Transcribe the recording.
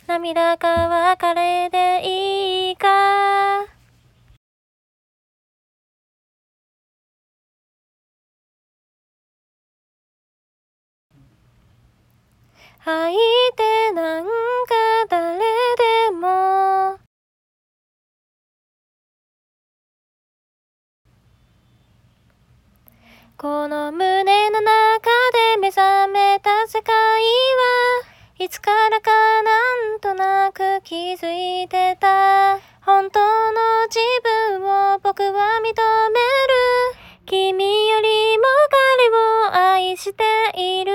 涙か別れでいいか。相手なんか誰でもこの胸の中で目覚めた世界はいつからかなんとなく気づいてた。本当の自分を僕は認める。君よりも彼を愛している。